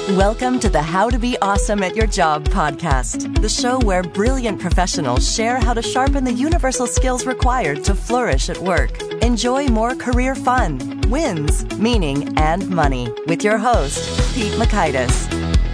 Welcome to the How to Be Awesome at Your Job podcast, the show where brilliant professionals share how to sharpen the universal skills required to flourish at work. Enjoy more career fun, wins, meaning, and money with your host, Pete Mockaitis.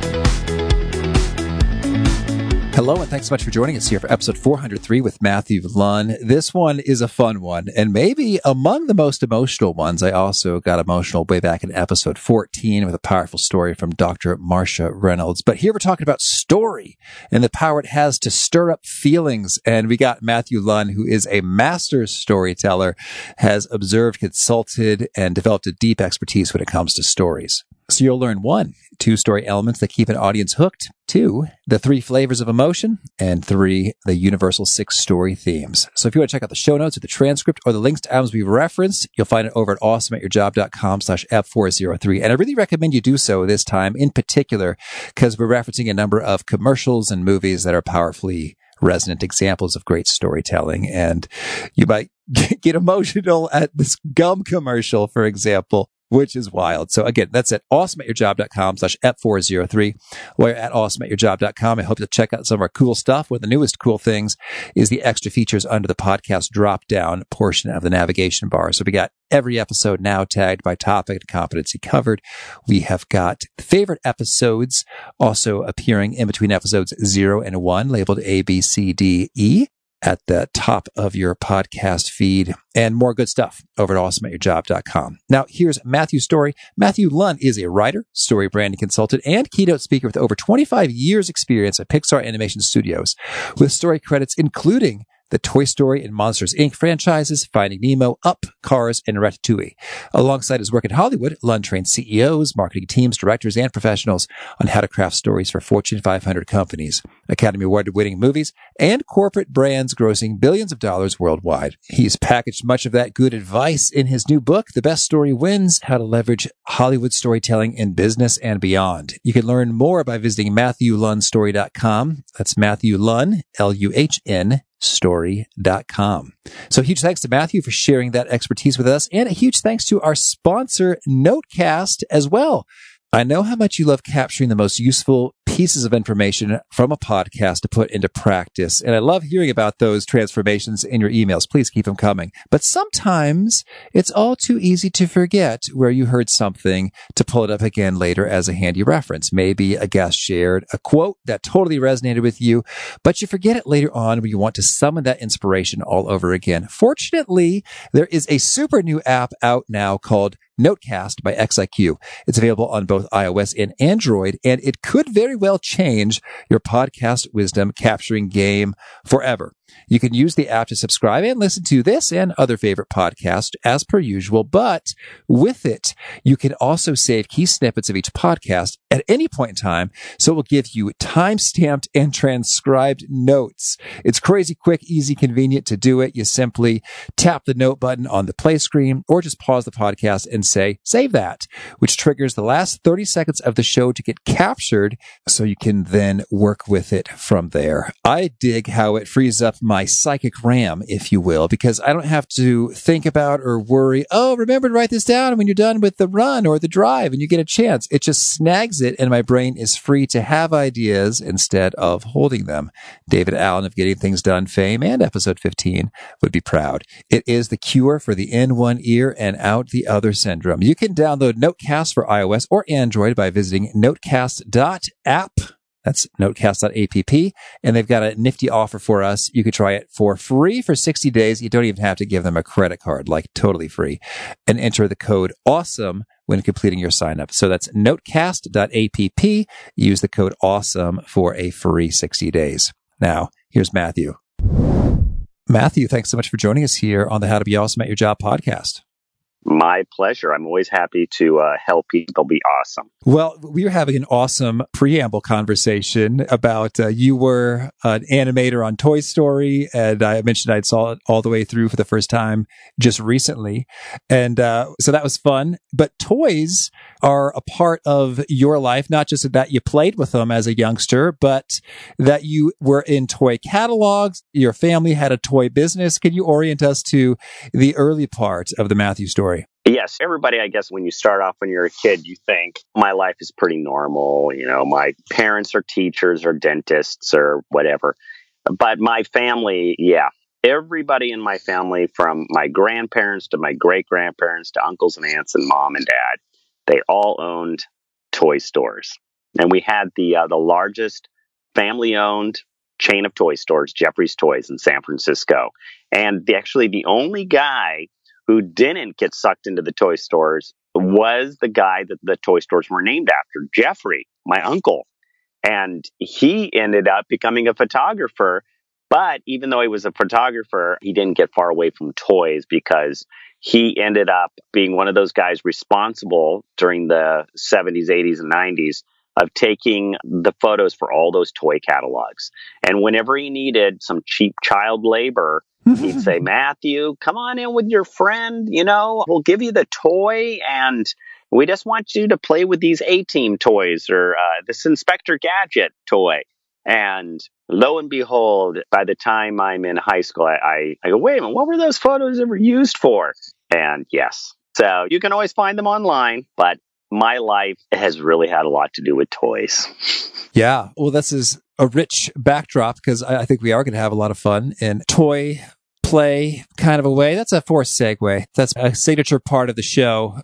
Hello, and thanks so much for joining us here for episode 403 with Matthew Lunn. This one is a fun one, and maybe among the most emotional ones. I also got emotional way back in episode 14 with a powerful story from Dr. Marsha Reynolds. But here we're talking about story and the power it has to stir up feelings. And we got Matthew Lunn, who is a master storyteller, has observed, consulted, and developed a deep expertise when it comes to stories. So you'll learn 1, 2 story elements that keep an audience hooked, 2, the 3 flavors of emotion, and 3, the universal 6 story themes. So if you want to check out the show notes or the transcript or the links to items we've referenced, you'll find it over at awesomeatyourjob.com/F403. And I really recommend you do so this time in particular because we're referencing a number of commercials and movies that are powerfully resonant examples of great storytelling. And you might get emotional at this gum commercial, for example, which is wild. So again, that's at awesomeatyourjob.com/F403. While you're at awesomeatyourjob.com, I hope you'll check out some of our cool stuff. One of the newest cool things is the extra features under the podcast drop-down portion of the navigation bar. So we got every episode now tagged by topic and competency covered. We have got favorite episodes also appearing in between episodes 0 and 1, labeled A, B, C, D, E, at the top of your podcast feed, and more good stuff over at awesomeatyourjob.com. Now, here's Matthew's story. Matthew Lunn is a writer, story branding consultant, and keynote speaker with over 25 years experience at Pixar Animation Studios, with story credits including the Toy Story and Monsters, Inc. franchises, Finding Nemo, Up, Cars, and Ratatouille. Alongside his work in Hollywood, Lunn trains CEOs, marketing teams, directors, and professionals on how to craft stories for Fortune 500 companies, Academy Award-winning movies, and corporate brands grossing billions of dollars worldwide. He's packaged much of that good advice in his new book, The Best Story Wins: How to Leverage Hollywood Storytelling in Business and Beyond. You can learn more by visiting MatthewLunnStory.com. That's Matthew Lunn, Luhn, story.com. So huge thanks to Matthew for sharing that expertise with us, and a huge thanks to our sponsor, Notecast, as well. I know how much you love capturing the most useful pieces of information from a podcast to put into practice. And I love hearing about those transformations in your emails. Please keep them coming. But sometimes it's all too easy to forget where you heard something to pull it up again later as a handy reference. Maybe a guest shared a quote that totally resonated with you, but you forget it later on when you want to summon that inspiration all over again. Fortunately, there is a super new app out now called Notecast by XIQ. It's available on both iOS and Android, and it could very well change your podcast wisdom capturing game forever. You can use the app to subscribe and listen to this and other favorite podcasts as per usual, but with it, you can also save key snippets of each podcast at any point in time, so it will give you time-stamped and transcribed notes. It's crazy quick, easy, convenient to do it. You simply tap the note button on the play screen or just pause the podcast and say, save that, which triggers the last 30 seconds of the show to get captured so you can then work with it from there. I dig how it frees up my psychic RAM, if you will, because I don't have to think about or worry, oh, remember to write this down when you're done with the run or the drive and you get a chance. It just snags it and my brain is free to have ideas instead of holding them. David Allen of Getting Things Done fame and episode 15 would be proud. It is the cure for the in one ear and out the other syndrome. You can download Notecast for iOS or Android by visiting notecast.app. That's notecast.app. And they've got a nifty offer for us. You could try it for free for 60 days. You don't even have to give them a credit card, like totally free. And enter the code AWESOME when completing your sign up. So that's notecast.app. Use the code AWESOME for a free 60 days. Now, here's Matthew. Matthew, thanks so much for joining us here on the How to Be Awesome at Your Job podcast. My pleasure. I'm always happy to help people be awesome. Well, we were having an awesome preamble conversation about you were an animator on Toy Story, and I mentioned I saw it all the way through for the first time just recently. And so that was fun. But toys are a part of your life, not just that you played with them as a youngster, but that you were in toy catalogs. Your family had a toy business. Can you orient us to the early part of the Matthew story? story? Yes, everybody, I guess, when you start off when you're a kid, you think my life is pretty normal. My parents are teachers or dentists or whatever. But my family, yeah, everybody in my family, from my grandparents to my great grandparents to uncles and aunts and mom and dad, they all owned toy stores. And we had the largest family owned chain of toy stores, Jeffrey's Toys in San Francisco. And actually, the only guy who didn't get sucked into the toy stores was the guy that the toy stores were named after, Jeffrey, my uncle. And he ended up becoming a photographer. But even though he was a photographer, he didn't get far away from toys because he ended up being one of those guys responsible during the 70s, 80s, and 90s of taking the photos for all those toy catalogs. And whenever he needed some cheap child labor, he'd say, Matthew, come on in with your friend. We'll give you the toy, and we just want you to play with these A-Team toys or this Inspector Gadget toy. And lo and behold, by the time I'm in high school, I go, wait a minute, what were those photos ever used for? And yes, so you can always find them online, but my life has really had a lot to do with toys. Yeah. Well, this is a rich backdrop because I think we are going to have a lot of fun in toy play kind of a way. That's a forced segue. That's a signature part of the show.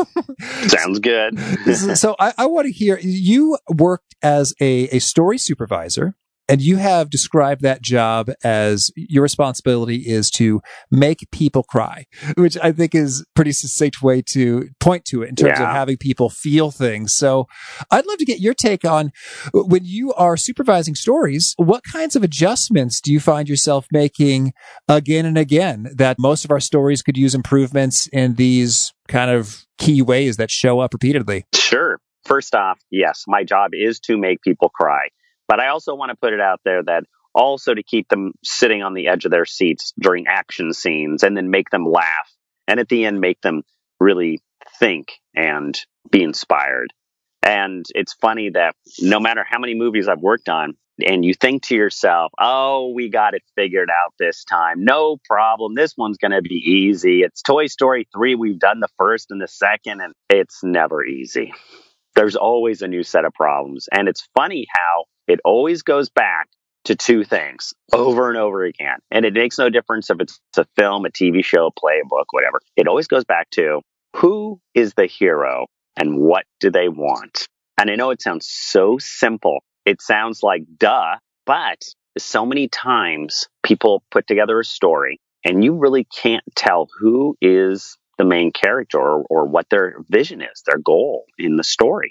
Sounds good. So I want to hear, you worked as a story supervisor, and you have described that job as your responsibility is to make people cry, which I think is a pretty succinct way to point to it in terms of having people feel things. So I'd love to get your take on, when you are supervising stories, what kinds of adjustments do you find yourself making again and again that most of our stories could use improvements in these kind of key ways that show up repeatedly? Sure. First off, yes, my job is to make people cry. But I also want to put it out there that also to keep them sitting on the edge of their seats during action scenes and then make them laugh. And at the end, make them really think and be inspired. And it's funny that no matter how many movies I've worked on, and you think to yourself, oh, we got it figured out this time. No problem. This one's going to be easy. It's Toy Story 3. We've done the first and the second, and it's never easy. There's always a new set of problems. And it's funny how it always goes back to two things over and over again. And it makes no difference if it's a film, a TV show, a play, a book, whatever. It always goes back to who is the hero and what do they want? And I know it sounds so simple. It sounds like duh, but so many times people put together a story and you really can't tell who is the main character or what their vision is, their goal in the story.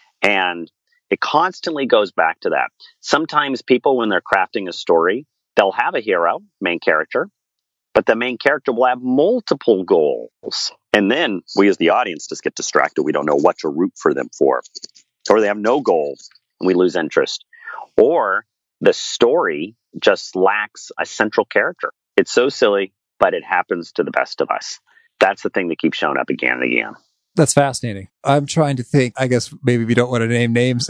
And it constantly goes back to that. Sometimes people, when they're crafting a story, they'll have a hero, main character, but the main character will have multiple goals. And then we as the audience just get distracted. We don't know what to root for them for. Or they have no goals and we lose interest. Or the story just lacks a central character. It's so silly, but it happens to the best of us. That's the thing that keeps showing up again and again. That's fascinating. I'm trying to think, I guess maybe we don't want to name names.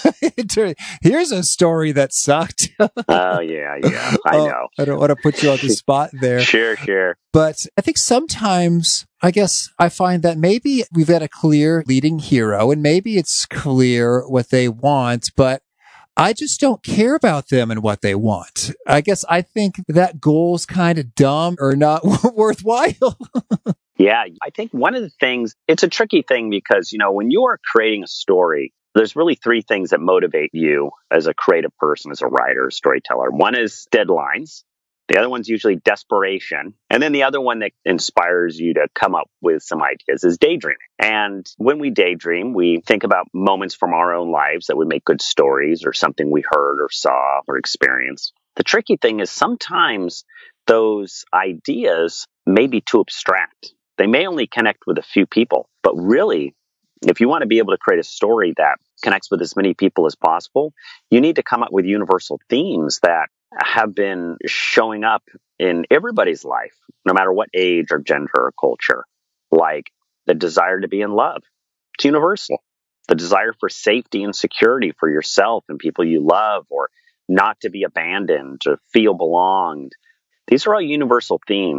Here's a story that sucked. Oh, yeah, I know. I don't want to put you on the spot there. Sure. But I think sometimes, I guess I find that maybe we've got a clear leading hero and maybe it's clear what they want, but I just don't care about them and what they want. I guess I think that goal's kind of dumb or not worthwhile. Yeah, I think one of the things, it's a tricky thing because, when you are creating a story, there's really three things that motivate you as a creative person, as a writer, storyteller. One is deadlines. The other one's usually desperation. And then the other one that inspires you to come up with some ideas is daydreaming. And when we daydream, we think about moments from our own lives that would make good stories or something we heard or saw or experienced. The tricky thing is sometimes those ideas may be too abstract. They may only connect with a few people, but really, if you want to be able to create a story that connects with as many people as possible, you need to come up with universal themes that have been showing up in everybody's life, no matter what age or gender or culture, like the desire to be in love. It's universal. The desire for safety and security for yourself and people you love, or not to be abandoned, to feel belonged. These are all universal themes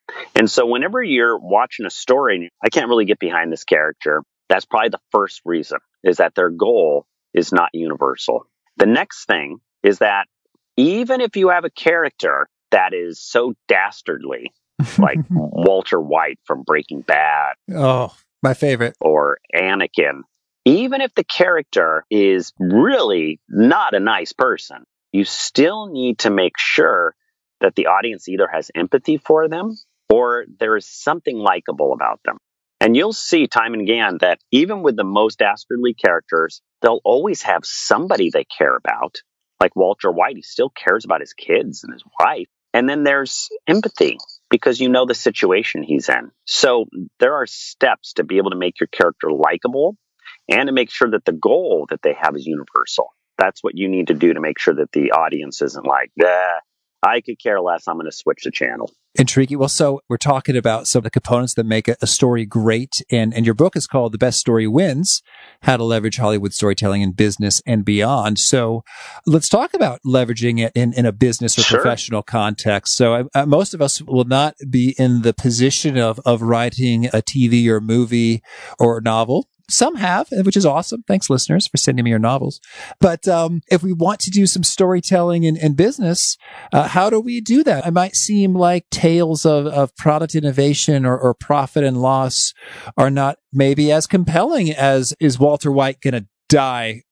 And so whenever you're watching a story and I can't really get behind this character, that's probably the first reason, is that their goal is not universal. The next thing is that even if you have a character that is so dastardly, like Walter White from Breaking Bad. Oh, my favorite. Or Anakin. Even if the character is really not a nice person, you still need to make sure that the audience either has empathy for them or there is something likable about them. And you'll see time and again that even with the most dastardly characters, they'll always have somebody they care about. Like Walter White, he still cares about his kids and his wife. And then there's empathy because you know the situation he's in. So there are steps to be able to make your character likable and to make sure that the goal that they have is universal. That's what you need to do to make sure that the audience isn't like, I could care less, I'm going to switch the channel. Intriguing. Well, so we're talking about some of the components that make a story great. And your book is called The Best Story Wins, How to Leverage Hollywood Storytelling in Business and Beyond. So let's talk about leveraging it in a business or professional context. So most of us will not be in the position of writing a TV or movie or novel. Some have, which is awesome. Thanks, listeners, for sending me your novels. But if we want to do some storytelling in business, how do we do that? It might seem like tales of product innovation or profit and loss are not maybe as compelling as is Walter White going to die.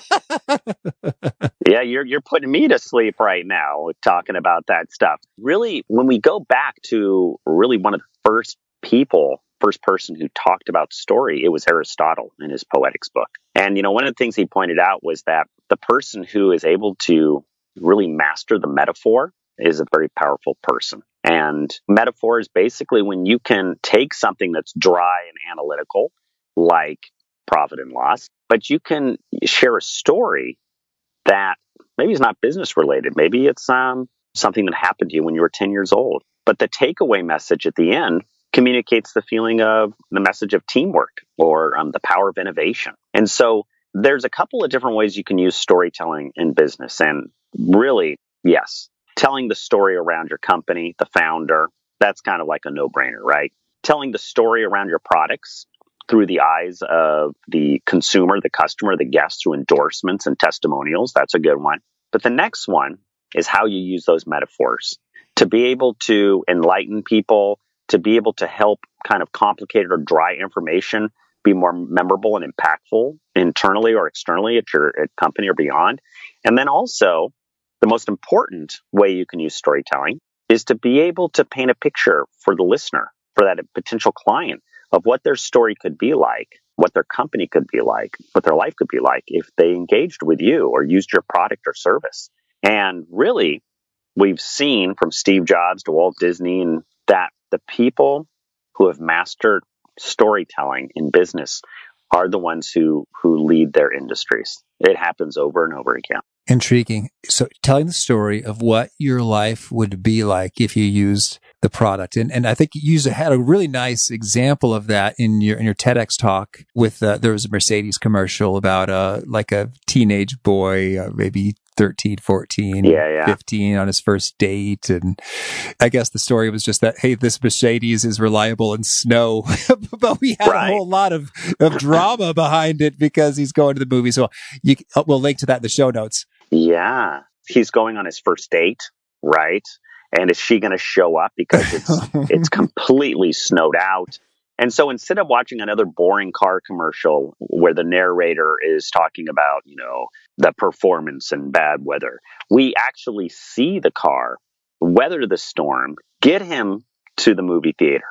Yeah, you're putting me to sleep right now talking about that stuff. Really, when we go back to really one of the first person who talked about story, it was Aristotle in his Poetics book. And, one of the things he pointed out was that the person who is able to really master the metaphor is a very powerful person. And metaphor is basically when you can take something that's dry and analytical, like profit and loss, but you can share a story that maybe is not business related. Maybe it's something that happened to you when you were 10 years old. But the takeaway message at the end communicates the feeling of the message of teamwork or the power of innovation. And so there's a couple of different ways you can use storytelling in business. And really, yes, telling the story around your company, the founder, that's kind of like a no-brainer, right? Telling the story around your products through the eyes of the consumer, the customer, the guest through endorsements and testimonials, that's a good one. But the next one is how you use those metaphors to be able to enlighten people, to be able to help kind of complicated or dry information be more memorable and impactful internally or externally at your company or beyond. And then also, the most important way you can use storytelling is to be able to paint a picture for the listener, for that potential client, of what their story could be like, what their company could be like, what their life could be like if they engaged with you or used your product or service. And really, we've seen from Steve Jobs to Walt Disney and that the people who have mastered storytelling in business are the ones who lead their industries. It happens over and over again. Intriguing. So telling the story of what your life would be like if you used the product. And I think you had a really nice example of that in your TEDx talk with, there was a Mercedes commercial about, like a teenage boy, maybe 13, 14, 15 on his first date. And I guess the story was just that, hey, this Mercedes is reliable in snow, but we had a whole lot of drama behind it because he's going to the movie. So we'll link to that in the show notes. Yeah. He's going on his first date, right? And is she going to show up because it's completely snowed out? And so instead of watching another boring car commercial where the narrator is talking about, the performance in bad weather, we actually see the car weather the storm, get him to the movie theater.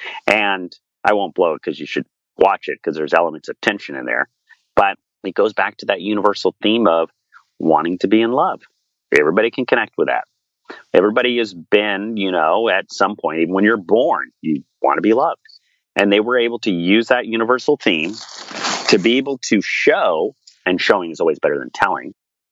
And I won't blow it because you should watch it because there's elements of tension in there. But it goes back to that universal theme of wanting to be in love. Everybody can connect with that. Everybody has been, at some point, even when you're born, you want to be loved. And they were able to use that universal theme to be able to show, and showing is always better than telling,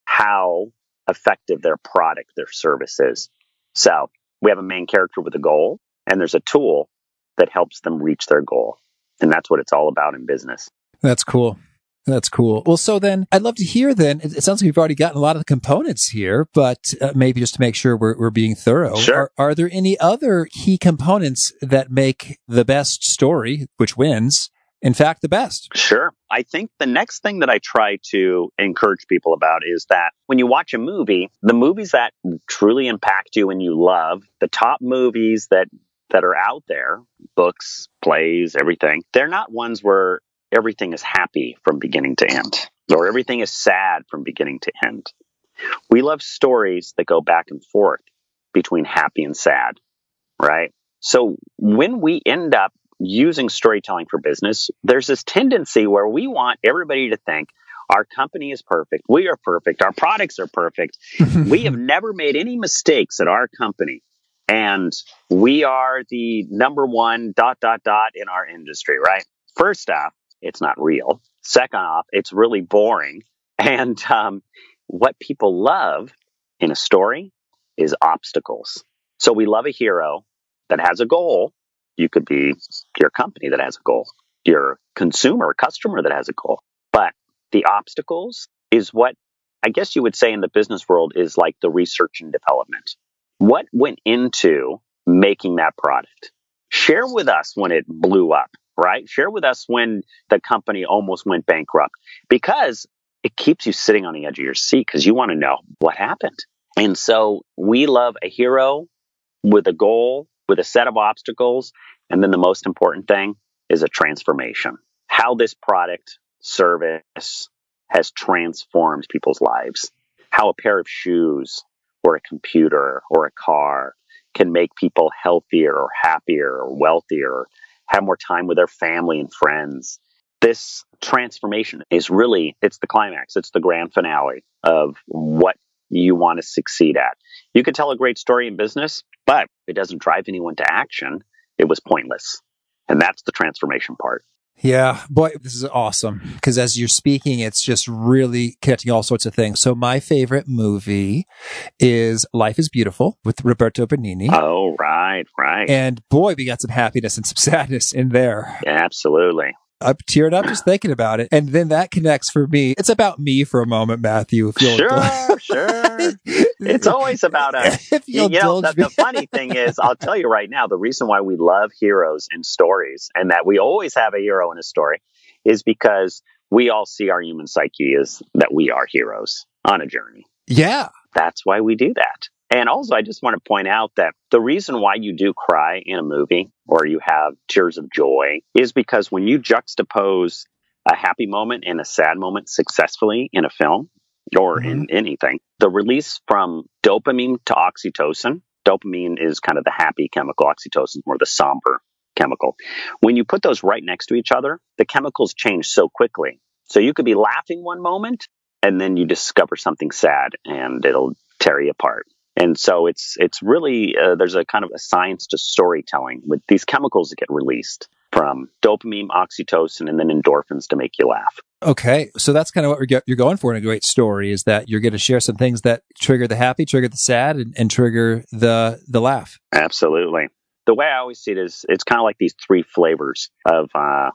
how effective their product, their service is. So we have a main character with a goal, and there's a tool that helps them reach their goal. And that's what it's all about in business. That's cool. That's cool. Well, so then I'd love to hear then, it sounds like we've already gotten a lot of the components here, but maybe just to make sure we're being thorough. Sure. Are there any other key components that make the best story, which wins, in fact, the best? Sure. I think the next thing that I try to encourage people about is that when you watch a movie, the movies that truly impact you and you love, the top movies that are out there, books, plays, everything, they're not ones where everything is happy from beginning to end, or everything is sad from beginning to end. We love stories that go back and forth between happy and sad, right? So when we end up using storytelling for business, there's this tendency where we want everybody to think our company is perfect, we are perfect, our products are perfect, we have never made any mistakes at our company, and we are the number one ... in our industry, right? First off, it's not real. Second off, it's really boring. And what people love in a story is obstacles. So we love a hero that has a goal. You could be your company that has a goal, your consumer, customer that has a goal. But the obstacles is what I guess you would say in the business world is like the research and development. What went into making that product? Share with us when it blew up, right? Share with us when the company almost went bankrupt, because it keeps you sitting on the edge of your seat because you want to know what happened. And so we love a hero with a goal, with a set of obstacles. And then the most important thing is a transformation. How this product, service has transformed people's lives. How a pair of shoes or a computer or a car can make people healthier or happier or wealthier, or have more time with their family and friends. This transformation is really, it's the climax. It's the grand finale of what you want to succeed at. You could tell a great story in business, but if it doesn't drive anyone to action, it was pointless. And that's the transformation part. Yeah, boy, this is awesome. Because as you're speaking, it's just really connecting all sorts of things. So my favorite movie is Life is Beautiful with Roberto Benigni. Oh, right. And boy, we got some happiness and some sadness in there. Yeah, absolutely. I'm tearing up just thinking about it. And then that connects for me. It's about me for a moment, Matthew. If you'll Sure. It's always about us. The funny thing is, I'll tell you right now, the reason why we love heroes in stories and that we always have a hero in a story is because we all see our human psyche as that we are heroes on a journey. Yeah. That's why we do that. And also, I just want to point out that the reason why you do cry in a movie or you have tears of joy is because when you juxtapose a happy moment and a sad moment successfully in a film or in anything, the release from dopamine to oxytocin, dopamine is kind of the happy chemical, oxytocin more the somber chemical. When you put those right next to each other, the chemicals change so quickly. So you could be laughing one moment and then you discover something sad and it'll tear you apart. And so it's really, there's a kind of a science to storytelling with these chemicals that get released from dopamine, oxytocin, and then endorphins to make you laugh. Okay. So that's kind of what you're going for in a great story, is that you're going to share some things that trigger the happy, trigger the sad, and trigger the laugh. Absolutely. The way I always see it is it's kind of like these three flavors of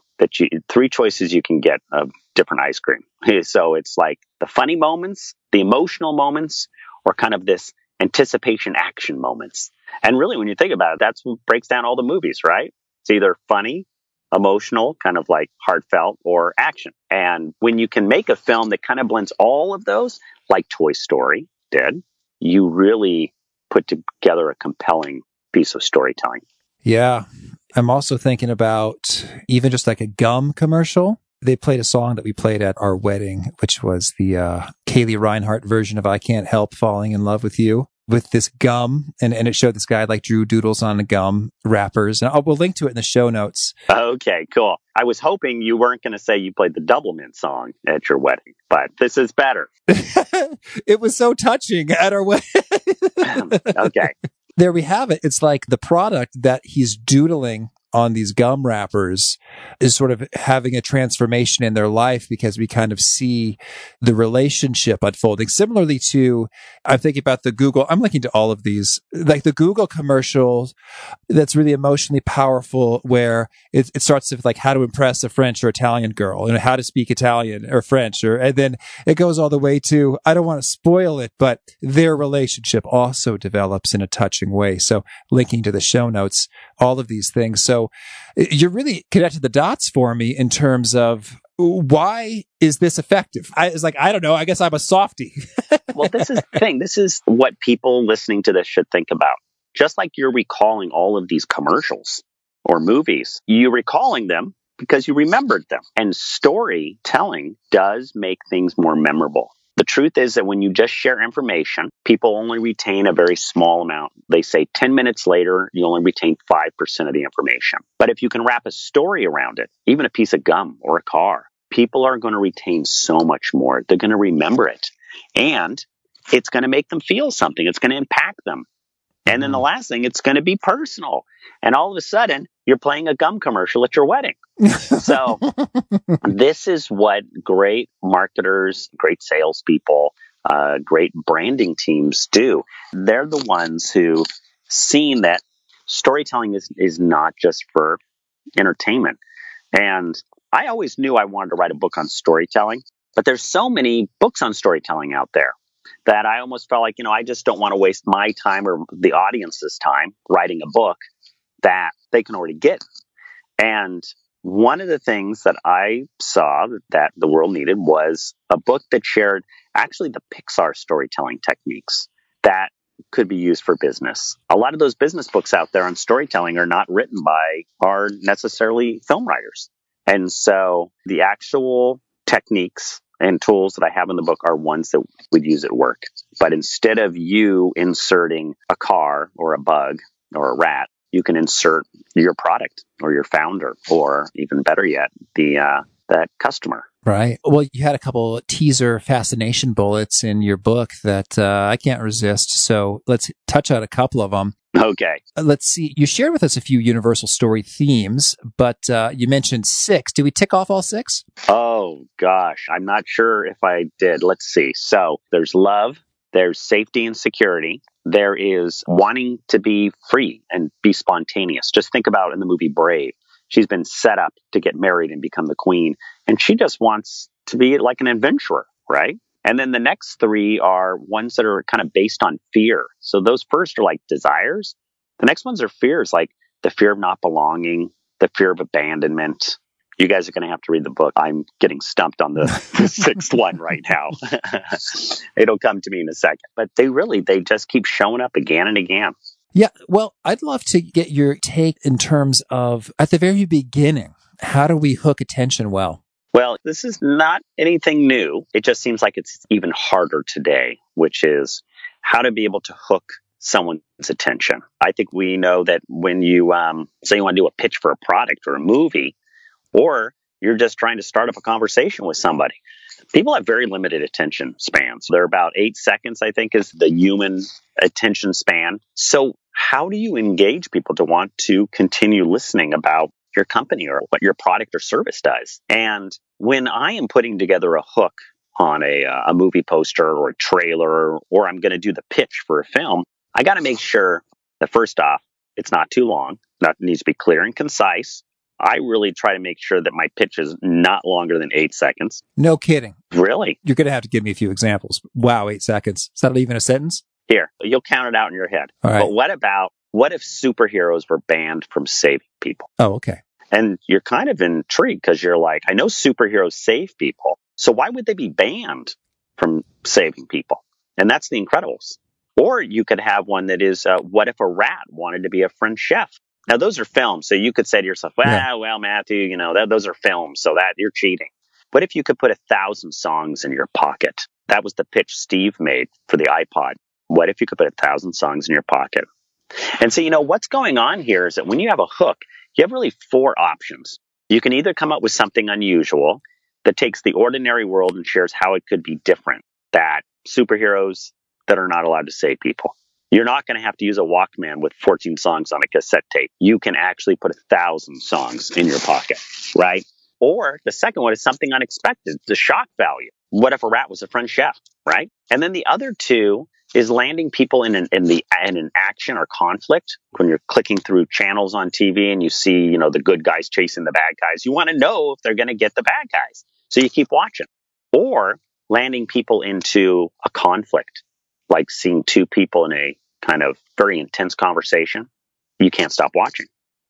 three choices you can get of different ice cream. So it's like the funny moments, the emotional moments, or kind of this anticipation action moments. And really, when you think about it, that's what breaks down all the movies, right? It's either funny, emotional, kind of like heartfelt, or action. And when you can make a film that kind of blends all of those, like Toy Story did, you really put together a compelling piece of storytelling. Yeah. I'm also thinking about even just like a gum commercial. They played a song that we played at our wedding, which was the Kaylee Reinhardt version of I Can't Help Falling in Love with You, with this gum. And it showed this guy like drew doodles on the gum wrappers. And we'll link to it in the show notes. Okay, cool. I was hoping you weren't going to say you played the Doublemint song at your wedding, but this is better. It was so touching at our wedding. Okay. There we have it. It's like the product that he's doodling on these gum wrappers is sort of having a transformation in their life because we kind of see the relationship unfolding. Similarly to, I'm thinking about the Google, I'm linking to all of these, like the Google commercial that's really emotionally powerful, where it starts with like how to impress a French or Italian girl and how to speak Italian or French, and then it goes all the way to, I don't want to spoil it, but their relationship also develops in a touching way. So linking to the show notes, all of these things. So you're really connected the dots for me in terms of why is this effective? I don't know. I guess I'm a softie. Well, this is the thing. This is what people listening to this should think about. Just like you're recalling all of these commercials or movies, you're recalling them because you remembered them. And storytelling does make things more memorable. The truth is that when you just share information, people only retain a very small amount. They say 10 minutes later, you only retain 5% of the information. But if you can wrap a story around it, even a piece of gum or a car, people are going to retain so much more. They're going to remember it. And it's going to make them feel something. It's going to impact them. And then the last thing, it's going to be personal. And all of a sudden, you're playing a gum commercial at your wedding. So this is what great marketers, great salespeople, great branding teams do. They're the ones who seen that storytelling is not just for entertainment. And I always knew I wanted to write a book on storytelling, but there's so many books on storytelling out there that I almost felt like, I just don't want to waste my time or the audience's time writing a book that they can already get. And one of the things that I saw that the world needed was a book that shared actually the Pixar storytelling techniques that could be used for business. A lot of those business books out there on storytelling are not written by are necessarily film writers. And so the actual techniques and tools that I have in the book are ones that we'd use at work. But instead of you inserting a car or a bug or a rat, you can insert your product or your founder, or even better yet, that customer. Right. Well, you had a couple teaser fascination bullets in your book that I can't resist. So let's touch on a couple of them. Okay. Let's see. You shared with us a few universal story themes, but you mentioned 6. Did we tick off all 6? Oh, gosh. I'm not sure if I did. Let's see. So there's love, there's safety and security. There is wanting to be free and be spontaneous. Just think about in the movie Brave. She's been set up to get married and become the queen, and she just wants to be like an adventurer, right? And then the next 3 are ones that are kind of based on fear. So those first are like desires. The next ones are fears, like the fear of not belonging, the fear of abandonment. You guys are going to have to read the book. I'm getting stumped on the 6th one right now. It'll come to me in a second. But they just keep showing up again and again. Yeah. Well, I'd love to get your take in terms of, at the very beginning, how do we hook attention well? Well, this is not anything new. It just seems like it's even harder today, which is how to be able to hook someone's attention. I think we know that when you say you want to do a pitch for a product or a movie, or you're just trying to start up a conversation with somebody, people have very limited attention spans. They're about 8 seconds, I think, is the human attention span. So how do you engage people to want to continue listening about your company or what your product or service does? And when I am putting together a hook on a movie poster or a trailer, or I'm going to do the pitch for a film, I got to make sure that first off, it's not too long. That needs to be clear and concise. I really try to make sure that my pitch is not longer than 8 seconds. No kidding. Really? You're going to have to give me a few examples. Wow, 8 seconds. Is that even a sentence? Here, you'll count it out in your head. All right. But what if superheroes were banned from saving people? Oh, okay. And you're kind of intrigued because you're like, I know superheroes save people, so why would they be banned from saving people? And that's The Incredibles. Or you could have one that is, what if a rat wanted to be a French chef? Now, those are films, so you could say to yourself, well, Matthew, those are films, so that you're cheating. What if you could put 1,000 songs in your pocket? That was the pitch Steve made for the iPod. What if you could put 1,000 songs in your pocket? And so, what's going on here is that when you have a hook, you have really 4 options. You can either come up with something unusual that takes the ordinary world and shares how it could be different, that superheroes that are not allowed to save people. You're not going to have to use a Walkman with 14 songs on a cassette tape. You can actually put 1,000 songs in your pocket, right? Or the second one is something unexpected, the shock value. What if a rat was a French chef, right? And then the other two is landing people in an action or conflict. When you're clicking through channels on TV and you see, the good guys chasing the bad guys, you want to know if they're going to get the bad guys. So you keep watching. Or landing people into a conflict, like seeing two people in a kind of very intense conversation. You can't stop watching.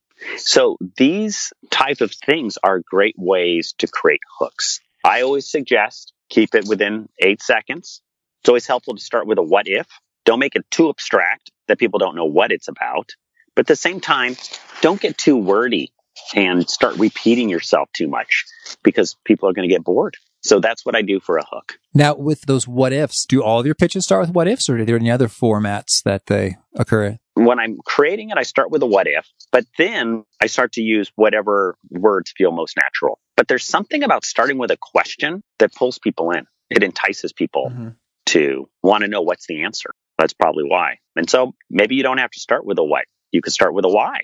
So these type of things are great ways to create hooks. I always suggest keep it within 8 seconds. It's always helpful to start with a what if. Don't make it too abstract that people don't know what it's about. But at the same time, don't get too wordy and start repeating yourself too much because people are going to get bored. So that's what I do for a hook. Now, with those what ifs, do all of your pitches start with what ifs, or are there any other formats that they occur in? When I'm creating it, I start with a what if, but then I start to use whatever words feel most natural. But there's something about starting with a question that pulls people in. It entices people to want to know what's the answer. That's probably why. And so maybe you don't have to start with a what. You could start with a why.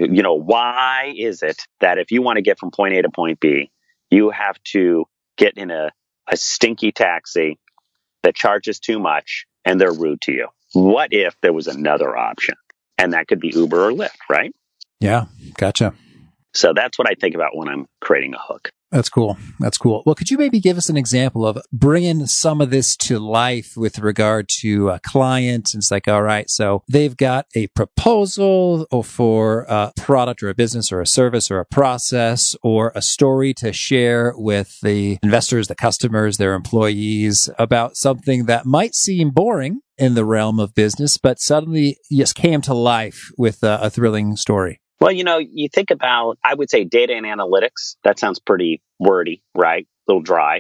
Why is it that if you want to get from point A to point B, you have to get in a stinky taxi that charges too much and they're rude to you? What if there was another option? And that could be Uber or Lyft, right? Yeah, gotcha. So that's what I think about when I'm creating a hook. That's cool. That's cool. Well, could you maybe give us an example of bringing some of this to life with regard to a client? And it's like, all right, so they've got a proposal for a product or a business or a service or a process or a story to share with the investors, the customers, their employees about something that might seem boring in the realm of business, but suddenly just came to life with a thrilling story. Well, you think about, I would say data and analytics. That sounds pretty wordy, right? A little dry.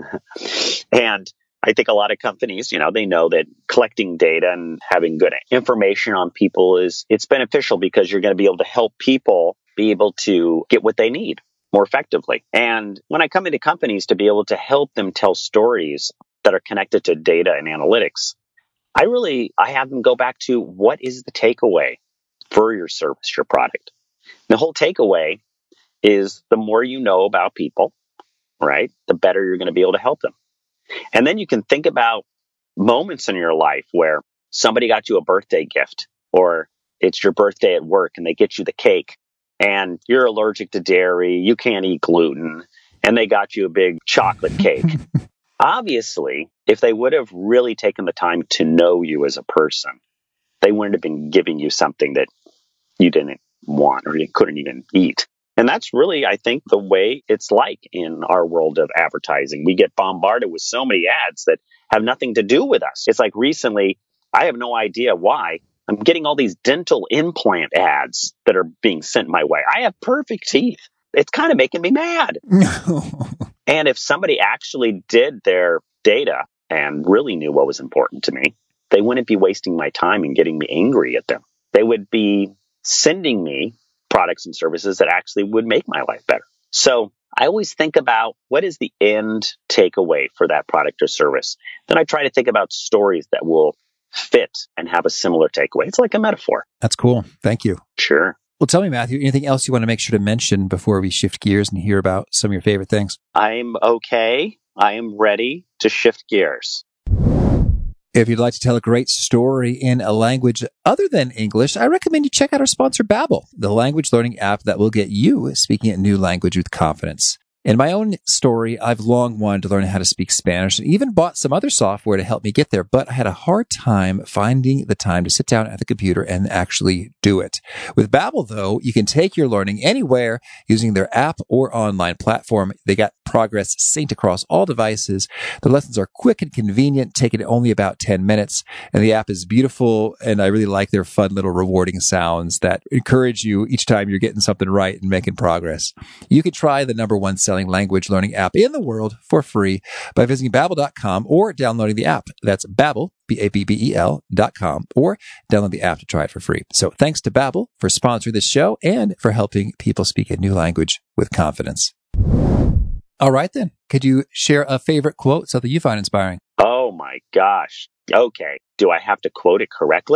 And I think a lot of companies, they know that collecting data and having good information on people it's beneficial because you're going to be able to help people be able to get what they need more effectively. And when I come into companies to be able to help them tell stories that are connected to data and analytics, I have them go back to what is the takeaway for your service, your product. The whole takeaway is the more you know about people, right, the better you're going to be able to help them. And then you can think about moments in your life where somebody got you a birthday gift, or it's your birthday at work and they get you the cake and you're allergic to dairy, you can't eat gluten, and they got you a big chocolate cake. Obviously, if they would have really taken the time to know you as a person, they wouldn't have been giving you something that you didn't want or you couldn't even eat. And that's really, I think, the way it's like in our world of advertising. We get bombarded with so many ads that have nothing to do with us. It's like recently, I have no idea why, I'm getting all these dental implant ads that are being sent my way. I have perfect teeth. It's kind of making me mad. And if somebody actually did their data and really knew what was important to me, they wouldn't be wasting my time and getting me angry at them. They would be sending me products and services that actually would make my life better. So I always think about what is the end takeaway for that product or service. Then I try to think about stories that will fit and have a similar takeaway. It's like a metaphor. That's cool. Thank you. Sure. Well, tell me, Matthew, anything else you want to make sure to mention before we shift gears and hear about some of your favorite things? I'm okay. I am ready to shift gears. If you'd like to tell a great story in a language other than English, I recommend you check out our sponsor, Babbel, the language learning app that will get you speaking a new language with confidence. In my own story, I've long wanted to learn how to speak Spanish and even bought some other software to help me get there, but I had a hard time finding the time to sit down at the computer and actually do it. With Babbel, though, you can take your learning anywhere using their app or online platform. They got Progress synced across all devices. The lessons are quick and convenient, taking only about 10 minutes, and the app is beautiful, and I really like their fun little rewarding sounds that encourage you each time you're getting something right and making progress. You can try the #1 selling language learning app in the world for free by visiting Babbel.com or downloading the app. That's Babbel, Babbel.com, or download the app to try it for free. So thanks to Babbel for sponsoring this show and for helping people speak a new language with confidence. All right, then. Could you share a favorite quote, something you find inspiring? Oh, my gosh. Okay. Do I have to quote it correctly?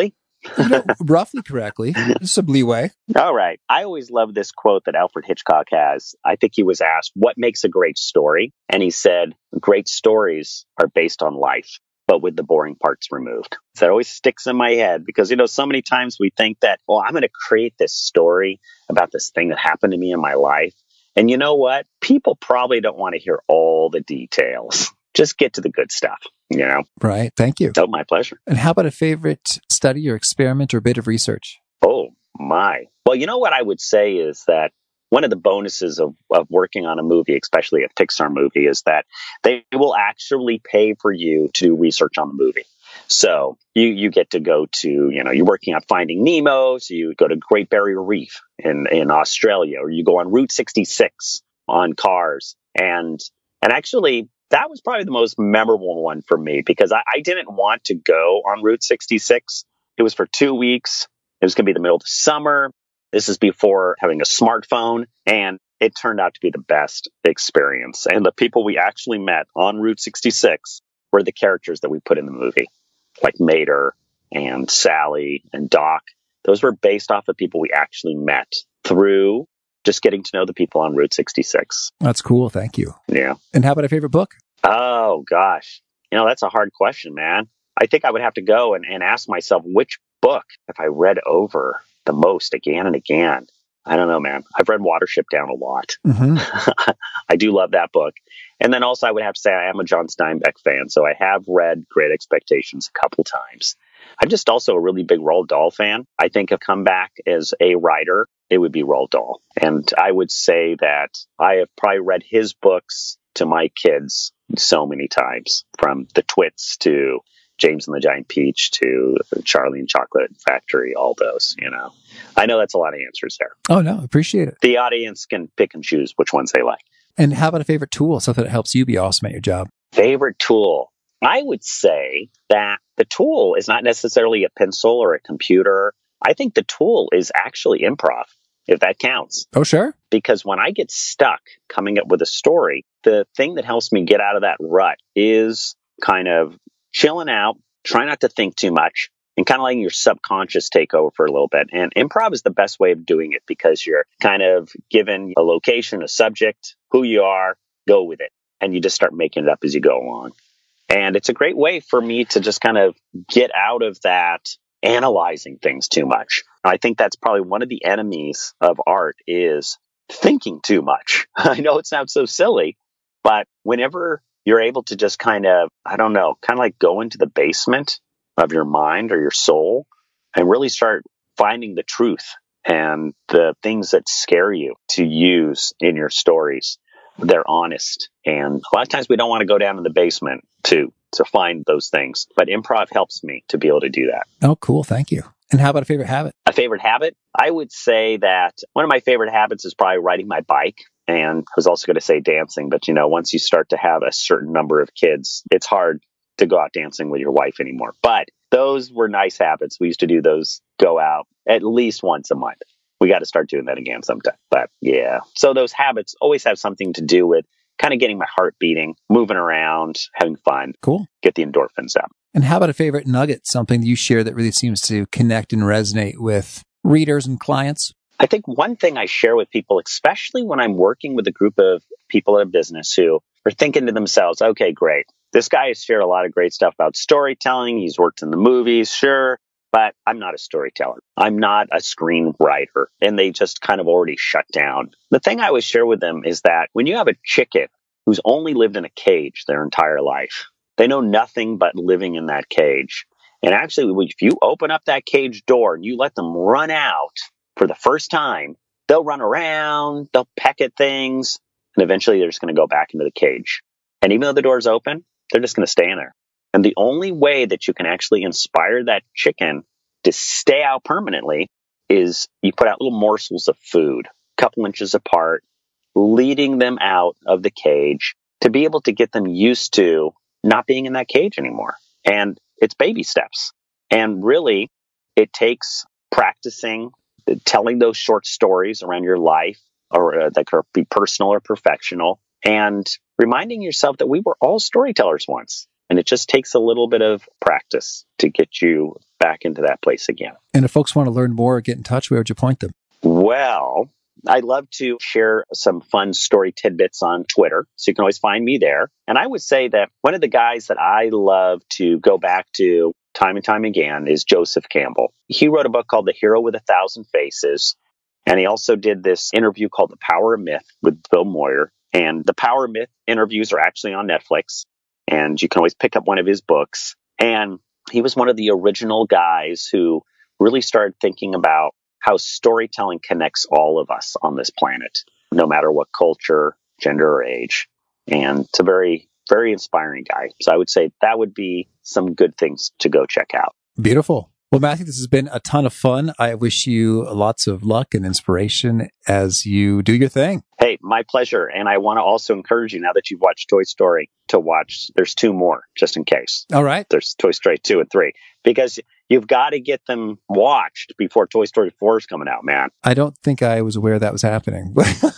Roughly correctly. Some leeway. All right. I always love this quote that Alfred Hitchcock has. I think he was asked, what makes a great story? And he said, great stories are based on life, but with the boring parts removed. So that always sticks in my head because, so many times we think that, I'm going to create this story about this thing that happened to me in my life. And you know what? People probably don't want to hear all the details. Just get to the good stuff, Right. Thank you. Oh, my pleasure. And how about a favorite study or experiment or bit of research? Oh, my. Well, what I would say is that one of the bonuses of working on a movie, especially a Pixar movie, is that they will actually pay for you to do research on the movie. So you get to go to, you're working on Finding Nemo, so you go to Great Barrier Reef in Australia, or you go on Route 66 on Cars. And actually, that was probably the most memorable one for me because I didn't want to go on Route 66. It was for 2 weeks. It was going to be the middle of the summer. This is before having a smartphone, and it turned out to be the best experience. And the people we actually met on Route 66 were the characters that we put in the movie, like Mater and Sally and Doc. Those were based off of people we actually met through just getting to know the people on Route 66. That's cool. Thank you. Yeah. And how about a favorite book? Oh, gosh. That's a hard question, man. I think I would have to go and ask myself, which book have I read over the most again and again? I don't know, man. I've read Watership Down a lot. Mm-hmm. I do love that book. And then also I would have to say I am a John Steinbeck fan. So I have read Great Expectations a couple times. I'm just also a really big Roald Dahl fan. I think if come back as a writer, it would be Roald Dahl. And I would say that I have probably read his books to my kids so many times, from The Twits to James and the Giant Peach to Charlie and Chocolate Factory, all those, I know that's a lot of answers there. Oh, no, appreciate it. The audience can pick and choose which ones they like. And how about a favorite tool, something that helps you be awesome at your job? Favorite tool? I would say that the tool is not necessarily a pencil or a computer. I think the tool is actually improv, if that counts. Oh, sure. Because when I get stuck coming up with a story, the thing that helps me get out of that rut is kind of chilling out, try not to think too much, and kind of letting your subconscious take over for a little bit. And improv is the best way of doing it because you're kind of given a location, a subject, who you are, go with it. And you just start making it up as you go along. And it's a great way for me to just kind of get out of that analyzing things too much. I think that's probably one of the enemies of art is thinking too much. I know it sounds so silly, but whenever you're able to just kind of like go into the basement of your mind or your soul and really start finding the truth and the things that scare you to use in your stories. They're honest. And a lot of times we don't want to go down in the basement to find those things. But improv helps me to be able to do that. Oh, cool. Thank you. And how about a favorite habit? A favorite habit? I would say that one of my favorite habits is probably riding my bike. And I was also going to say dancing. But, once you start to have a certain number of kids, it's hard to go out dancing with your wife anymore. But those were nice habits. We used to do those, go out at least once a month. We got to start doing that again sometime. But yeah, so those habits always have something to do with kind of getting my heart beating, moving around, having fun. Cool. Get the endorphins out. And how about a favorite nugget, something you share that really seems to connect and resonate with readers and clients? I think one thing I share with people, especially when I'm working with a group of people in a business who are thinking to themselves, okay, great. This guy has shared a lot of great stuff about storytelling. He's worked in the movies, sure. But I'm not a storyteller. I'm not a screenwriter. And they just kind of already shut down. The thing I always share with them is that when you have a chicken who's only lived in a cage their entire life, they know nothing but living in that cage. And actually, if you open up that cage door and you let them run out for the first time, they'll run around, they'll peck at things, and eventually they're just going to go back into the cage. And even though the door's open, they're just going to stay in there. And the only way that you can actually inspire that chicken to stay out permanently is you put out little morsels of food, a couple inches apart, leading them out of the cage to be able to get them used to not being in that cage anymore. And it's baby steps. And really, it takes practicing, telling those short stories around your life, or that could be personal or professional, and reminding yourself that we were all storytellers once. And it just takes a little bit of practice to get you back into that place again. And if folks want to learn more or get in touch, where would you point them? Well, I love to share some fun story tidbits on Twitter, so you can always find me there. And I would say that one of the guys that I love to go back to time and time again is Joseph Campbell. He wrote a book called The Hero with a Thousand Faces, and he also did this interview called The Power of Myth with Bill Moyer. And the Power of Myth interviews are actually on Netflix, and you can always pick up one of his books. And he was one of the original guys who really started thinking about how storytelling connects all of us on this planet, no matter what culture, gender, or age. And it's a very, very inspiring guy. So I would say that would be some good things to go check out. Beautiful. Well, Matthew, this has been a ton of fun. I wish you lots of luck and inspiration as you do your thing. Hey, my pleasure. And I want to also encourage you, now that you've watched Toy Story, to watch, there's 2 more, just in case. All right. There's Toy Story 2 and 3, because you've got to get them watched before Toy Story 4 is coming out, man. I don't think I was aware that was happening.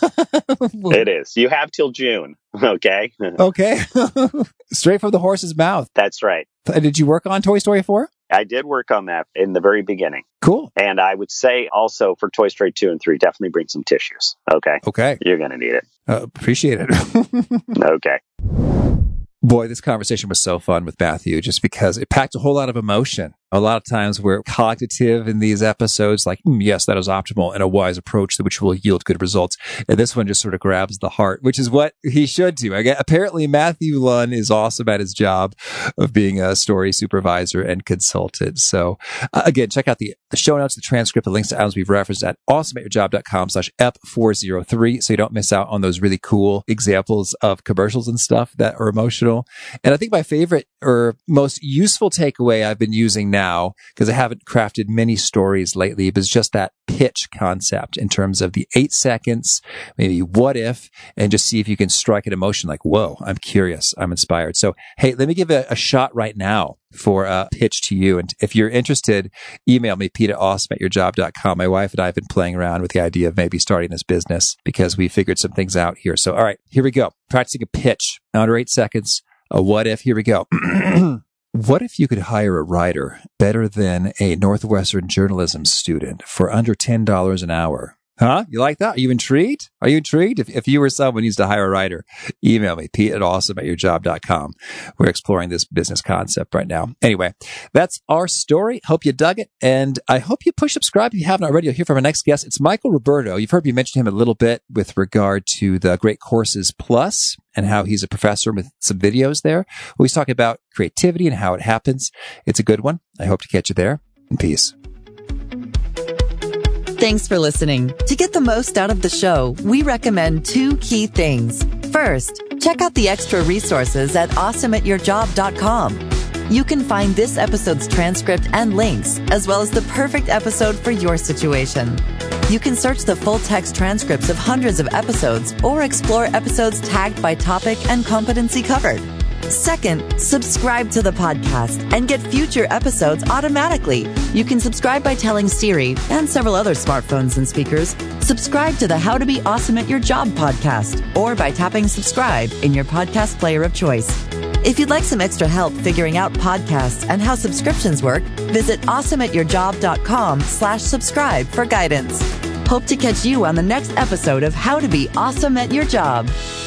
It is. You have till June. Okay. Okay. Straight from the horse's mouth. That's right. And did you work on Toy Story 4? I did work on that in the very beginning. Cool. And I would say also for Toy Story 2 and 3, definitely bring some tissues. Okay. Okay. You're going to need it. Appreciate it. Okay. Boy, this conversation was so fun with Matthew just because it packed a whole lot of emotion. A lot of times we're cognitive in these episodes, like, yes, that is optimal and a wise approach which will yield good results. And this one just sort of grabs the heart, which is what he should do. Apparently, Matthew Lunn is awesome at his job of being a story supervisor and consultant. So again, check out the show notes, the transcript, the links to items we've referenced at awesomeatyourjob.com/ep403 so you don't miss out on those really cool examples of commercials and stuff that are emotional. And I think my favorite or most useful takeaway I've been using now, because I haven't crafted many stories lately, but it's just that pitch concept in terms of the 8 seconds, maybe what if, and just see if you can strike an emotion like, whoa, I'm curious, I'm inspired. So, hey, let me give a shot right now for a pitch to you. And if you're interested, email me, pete@awesomeatyourjob.com. My wife and I have been playing around with the idea of maybe starting this business because we figured some things out here. So, all right, here we go. Practicing a pitch under 8 seconds. A what if? Here we go. What if you could hire a writer better than a Northwestern journalism student for under $10 an hour? Huh? You like that? Are you intrigued? Are you intrigued? If you or someone needs to hire a writer, email me, pete@awesomeatyourjob.com. We're exploring this business concept right now. Anyway, that's our story. Hope you dug it. And I hope you push subscribe if you haven't already. You'll hear from our next guest. It's Michael Roberto. You've heard me mention him a little bit with regard to the Great Courses Plus and how he's a professor with some videos there. He's talking about creativity and how it happens. It's a good one. I hope to catch you there. And peace. Thanks for listening. To get the most out of the show, we recommend 2 key things. First, check out the extra resources at awesomeatyourjob.com. You can find this episode's transcript and links, as well as the perfect episode for your situation. You can search the full text transcripts of hundreds of episodes or explore episodes tagged by topic and competency covered. Second, subscribe to the podcast and get future episodes automatically. You can subscribe by telling Siri and several other smartphones and speakers, subscribe to the How to Be Awesome at Your Job podcast, or by tapping subscribe in your podcast player of choice. If you'd like some extra help figuring out podcasts and how subscriptions work, visit awesomeatyourjob.com/subscribe for guidance. Hope to catch you on the next episode of How to Be Awesome at Your Job.